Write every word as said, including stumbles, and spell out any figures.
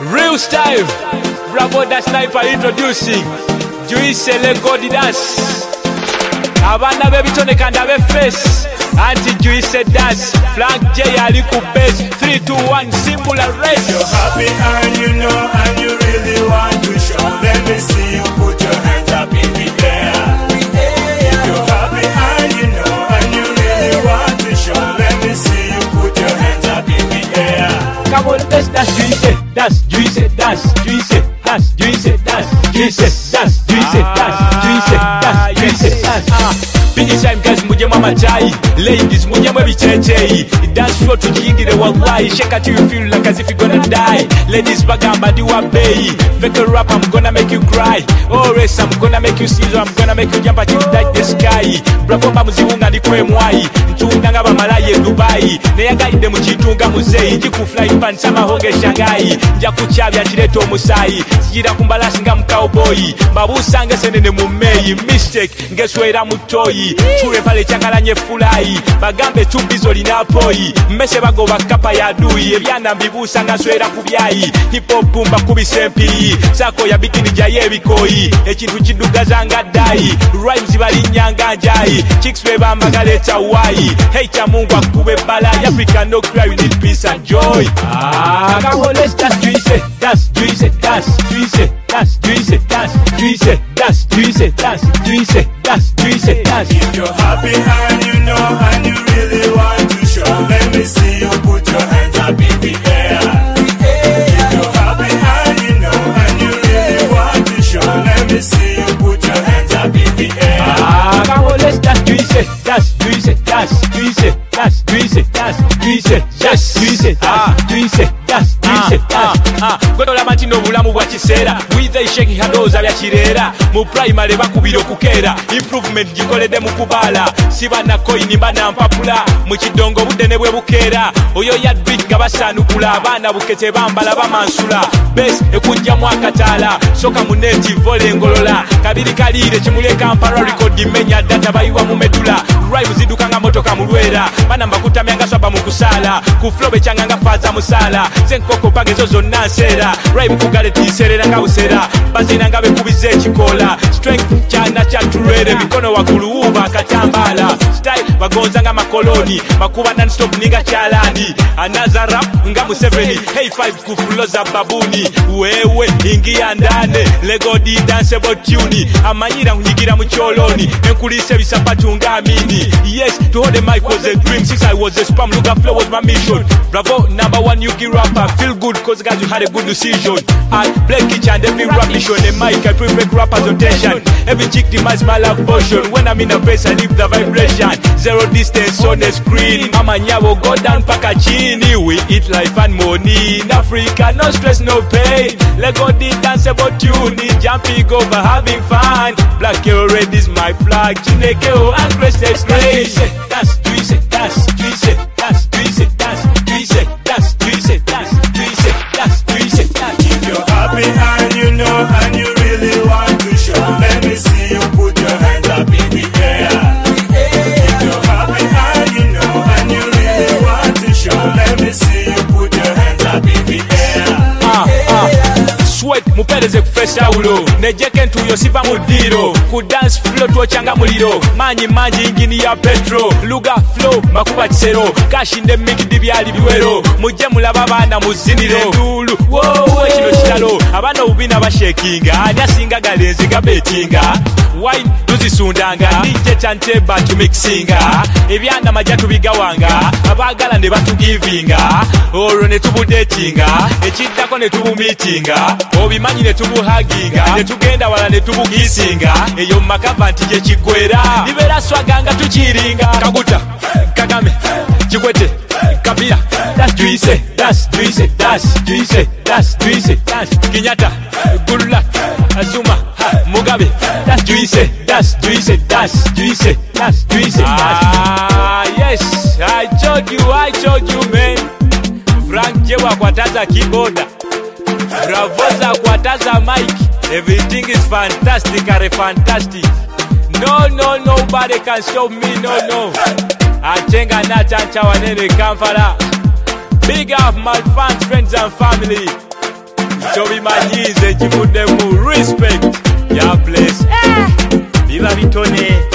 Real style. Bravo, that sniper introducing Juice Legodi dance. Abana bebitone kanda be face. Anti Juice dance. Flank J Ali ku bass. Three, two, one, simple arrest. You're happy and you know and you really want to show. Let me see you put your hands up in the air. You're happy and you know and you really want to show. Let me see you put your hands up in the air. Come on, let's dance, Juice, dance, Juice, dance, Juice, dance, Juice, dance, Juice, dance, Juice, dance, Juice, dance, Juice, dance. Big time guys, muje mama chai. Ladies, muje mwe bicheche. Dance floor tujingire wallahi. Shake it till you feel like as if you're gonna die. Ladies, bagamba diwa bay. Fake a rap, I'm gonna make you cry. Oh, race, I'm gonna make you see. I'm gonna make you jump at you like the sky. Bravo, mamuziunga ni kwe mwai. Nchunga ba malaye Dubai. Neyaga ide muchitunga muzei. Jiku fly pan sama honge Shanghai. Njaku chabya chireto musai. Sijira kumbalasi nga mcowboy. Babusange senene mumei. Mistake, ngeswera mutoi. Chure pale changalanye fulai. Bagambe tumbizo linapoi. Mmese bago bakapa ya dui. Ebyana mbibusa nga swera kubyai. Hip hop bumba kubisempi. Sako ya bikini jaye bikoi. Ekintu kidugaza nga dai. Rhymes bali nyanga njai. Chicks beba magaleta wai. Hey cha Mungu akube bala. Africa no cry, we need peace and joy. Ah, come on, let's dance, Juice, dance, Juice, dance, Juice, dance, Juice, dance, Juice, dance, Juice, dance, Juice, dance, Juice, dance. If you're happy and you know and you really want to show, let me see you put your hands up in the air. If you're happy and you know and you really want to show, let me see you put your hands up in the air. Ah, come on, let's dance, Juice, dance, Juice, dance, Juice, dance, Juice, dance, Juice, dance, Juice, dance, Juice, dance, Juice, dance. Ah, gotola matino bulamu bwa kiseera. With a shaking handoza bya kirera. Mu primary bakubira okukera. Improvement gikolede mu kubala. Siba na coin bana mpapula. Mu kidongo budene bwe bukera. Oyo yad big gabasanukula. Abana bukete bambala bamansula. Base ekunja mu akatala. Soka mu native vole ngolola. Kabiri kalire kimule Kampala record menya data bayiwa mu medula. Rhyme zidukanga motoka mu lwera. Bana mbakutamyanga swaba mu kusala. Ku flow bechanganga faza musala. Senkoko pagezo zonna nsera. Rhyme kugale tiserera nga busera. Bazina nga bekubize ekikola. Strength chana cha turere. Mikono wakulu uba katambala. Style bagonza nga makoloni. Makuba non-stop niga chalani. Anaza rap nga Museveni. Hey five kufuloza babuni. Wewe ingia ndane. Legodi danceable tune. Amanyira hunyigira mucholoni. Enkulise bisapatu nga amini. Yes, to hold the mic was a dream. Since I was a spam, look at flow was my mission. Bravo, number one Yuki rapper. Feel good cause guys you had a good decision. I play kitchen and every rap mission. The mic I prevent rappers attention. Every chick demands my love potion. When I'm in a place I leave the vibration. Zero distance on the screen. Mama nyabo go down paka chini. We eat life and money. In Africa no stress no pain. Lego the danceable tune. Jumping over having fun. Black hero red is my flag. Chinekeo and crested grace. That's Juice, that's Juice, that's Juice, that's Juice, that's Juice, that's Juice, that's Juice, that's. If you're happy and you know and you really want to show, let me see you put your hands up in the air. If you're happy and you know and you really want to show, let me see you put your hands up in the air. Ah, ah. Sweat mupeleze kufesa ulo. Nejeke ntuyo siva mudiro. Ku dance flow tuochanga muliro. Manyi manji ingini ya petro. Luga flow makuba chisero. Kashinde mikidi byali biwero. Muje mulaba bana muzinire ndulu. Wowe kino kitalo. Abana ubina bashekinga. Anyasinga galenzi gabetinga. Wine tuzisundanga. Nije chanteba tumixinga. Ebyana majatu bigawanga. Abagala ne batugivinga. Oro ne tubudetinga. Echiddako ne tubumitinga. Obimanyi ne tubuhaginga. Ne tugenda wala ne tubugisinga. Eyo makava ntije kigwera. Libera swaganga tuchiringa. Kaguta, Kagame, Kikwete, Kabila. That's Juice, that's Juice, that's Juice, that's Juice, that's Kenyatta, Goodluck, Azuma, Mugabe. That's Juice, that's Juice, that's Juice, that's Juice. Ah, yes, I told you, I told you, man. Frank Jewa kwataza keyboard. Bravoza kwataza mic. Everything is fantastic, are fantastic. No, no, nobody can stop me, no, no. Achenga na chancha wanene Kampala. Big up my fans, friends and family. tobimanyize kivuddemu respect ya bless biba bitone